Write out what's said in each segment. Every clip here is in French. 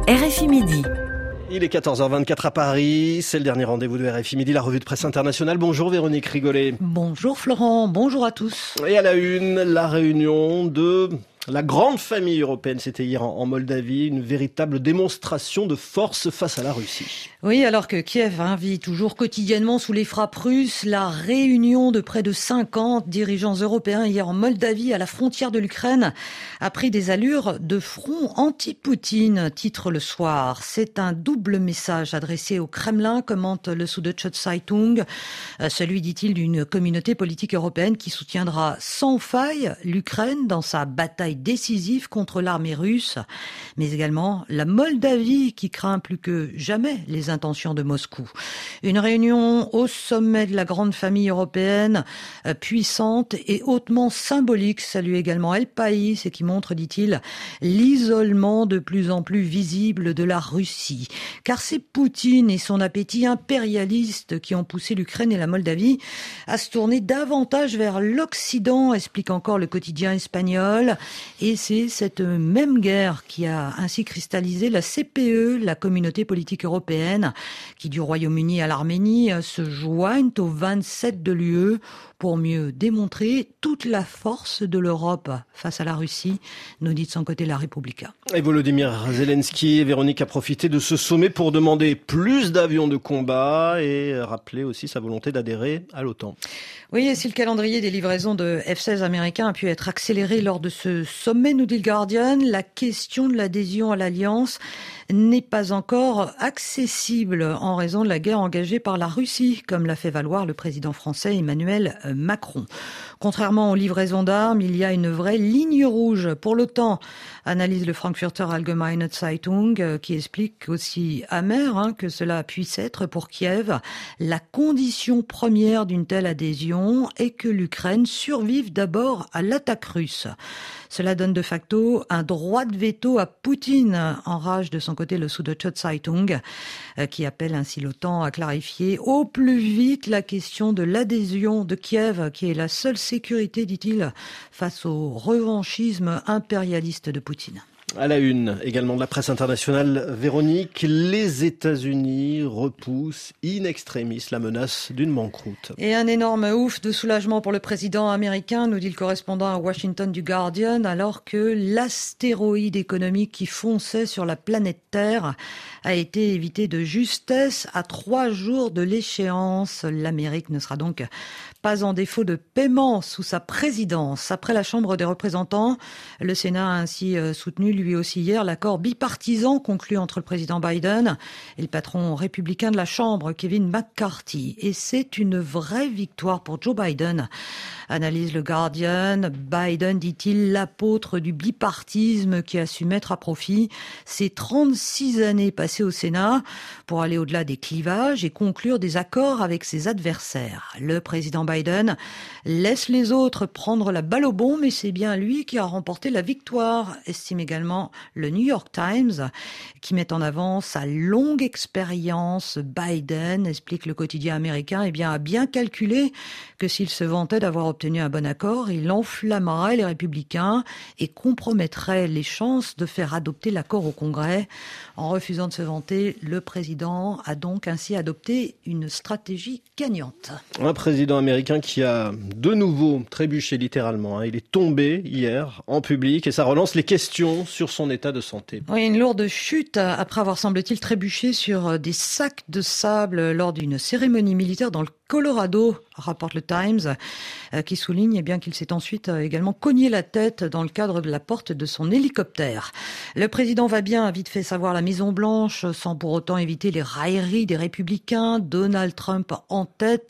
RFI Midi. Il est 14h24 à Paris, c'est le dernier rendez-vous de RFI Midi, la revue de presse internationale. Bonjour Véronique Rigolet. Bonjour Florent, bonjour à tous. Et à la une, la réunion de la grande famille européenne, c'était hier en Moldavie, une véritable démonstration de force face à la Russie. Oui, alors que Kiev vit toujours quotidiennement sous les frappes russes, la réunion de près de 50 dirigeants européens hier en Moldavie, à la frontière de l'Ukraine, a pris des allures de front anti-Poutine, titre Le Soir. C'est un double message adressé au Kremlin, commente le Süddeutsche Zeitung, celui, dit-il, d'une communauté politique européenne qui soutiendra sans faille l'Ukraine dans sa bataille décisive contre l'armée russe, mais également la Moldavie qui craint plus que jamais les intentions de Moscou. Une réunion au sommet de la grande famille européenne, puissante et hautement symbolique, salue également El País, et qui montre, dit-il, l'isolement de plus en plus visible de la Russie. Car c'est Poutine et son appétit impérialiste qui ont poussé l'Ukraine et la Moldavie à se tourner davantage vers l'Occident, explique encore le quotidien espagnol. Et c'est cette même guerre qui a ainsi cristallisé la CPE, la communauté politique européenne, qui du Royaume-Uni à l'Arménie se joignent aux 27 de l'UE pour mieux démontrer toute la force de l'Europe face à la Russie, nous dit de son côté la Repubblica. Et Volodymyr Zelensky et Véronique a profité de ce sommet pour demander plus d'avions de combat et rappeler aussi sa volonté d'adhérer à l'OTAN. Oui, et si le calendrier des livraisons de F-16 américains a pu être accéléré lors de ce sommet, nous dit le Guardian, la question de l'adhésion à l'Alliance n'est pas encore accessible en raison de la guerre engagée par la Russie, comme l'a fait valoir le président français Emmanuel Macron. Contrairement aux livraisons d'armes, il y a une vraie ligne rouge pour l'OTAN, analyse le Frankfurter Allgemeine Zeitung, qui explique aussi amer que cela puisse être pour Kiev. La condition première d'une telle adhésion est que l'Ukraine survive d'abord à l'attaque russe. Cela donne de facto un droit de veto à Poutine, enrage de son côté le Süddeutsche Zeitung, qui appelle ainsi l'OTAN à clarifier au plus vite la question de l'adhésion de Kiev, qui est la seule sécurité, dit-il, face au revanchisme impérialiste de Poutine. À la une, également de la presse internationale, Véronique, les États-Unis repoussent in extremis la menace d'une banqueroute. Et un énorme ouf de soulagement pour le président américain, nous dit le correspondant à Washington du Guardian, alors que l'astéroïde économique qui fonçait sur la planète Terre a été évité de justesse à 3 jours de l'échéance. L'Amérique ne sera donc pas en défaut de paiement sous sa présidence. Après la Chambre des représentants, le Sénat a ainsi soutenu lui aussi hier l'accord bipartisan conclu entre le président Biden et le patron républicain de la Chambre, Kevin McCarthy. Et c'est une vraie victoire pour Joe Biden, analyse le Guardian. Biden, dit-il, l'apôtre du bipartisme qui a su mettre à profit ses 36 années passées au Sénat pour aller au-delà des clivages et conclure des accords avec ses adversaires. Le président Biden laisse les autres prendre la balle au bond, mais c'est bien lui qui a remporté la victoire, estime également le New York Times, qui met en avant sa longue expérience. Biden, explique le quotidien américain, a bien calculé que s'il se vantait d'avoir obtenu un bon accord, il enflammerait les républicains et compromettrait les chances de faire adopter l'accord au Congrès. En refusant de se vanter, le président a donc ainsi adopté une stratégie gagnante. Un président américain qui a de nouveau trébuché littéralement. Il est tombé hier en public et ça relance les questions sur son état de santé. Oui, une lourde chute après avoir, semble-t-il, trébuché sur des sacs de sable lors d'une cérémonie militaire dans le Colorado, rapporte le Times, qui souligne qu'il s'est ensuite également cogné la tête dans le cadre de la porte de son hélicoptère. Le président va bien, a vite fait savoir la Maison-Blanche, sans pour autant éviter les railleries des républicains. Donald Trump en tête,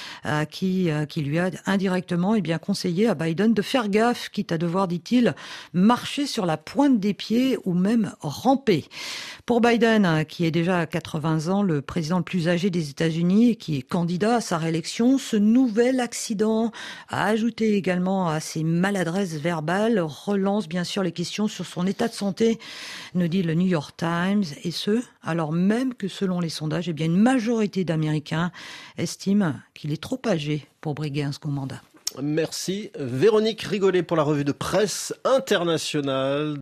qui lui a indirectement conseillé à Biden de faire gaffe, quitte à devoir, dit-il, marcher sur la pointe des pieds ou même ramper. Pour Biden, qui est déjà à 80 ans, le président le plus âgé des États-Unis et qui est candidat à sa réélection, ce nouvel accident, a ajouté également à ses maladresses verbales, relance bien sûr les questions sur son état de santé, nous dit le New York Times, et ce, alors même que selon les sondages, une majorité d'Américains estiment qu'il est trop âgé pour briguer un second mandat. Merci Véronique Rigolet pour la revue de presse internationale.